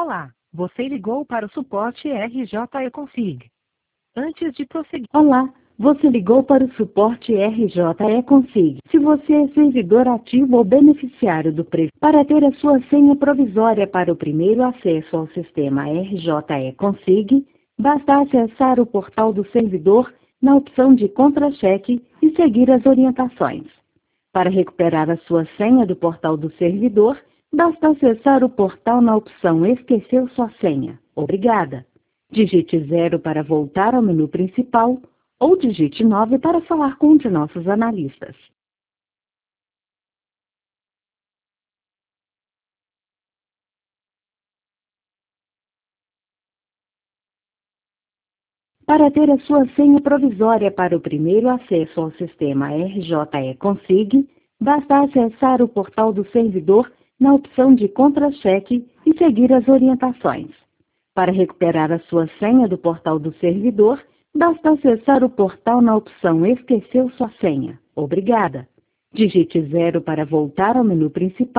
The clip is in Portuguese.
Olá, você ligou para o suporte RJ Config. Antes de prosseguir... Olá, você ligou para o suporte RJ Config. Se você é servidor ativo ou beneficiário do para ter a sua senha provisória para o primeiro acesso ao sistema RJ Config, basta acessar o portal do servidor na opção de contra-cheque e seguir as orientações. Para recuperar a sua senha do portal do servidor, basta acessar o portal na opção Esqueceu sua senha. Obrigada. Digite 0 para voltar ao menu principal ou digite 9 para falar com um de nossos analistas. Para ter a sua senha provisória para o primeiro acesso ao sistema RJ Config, basta acessar o portal do servidor na opção de contra-cheque e seguir as orientações. Para recuperar a sua senha do portal do servidor, basta acessar o portal na opção Esqueceu sua senha. Obrigada. Digite 0 para voltar ao menu principal.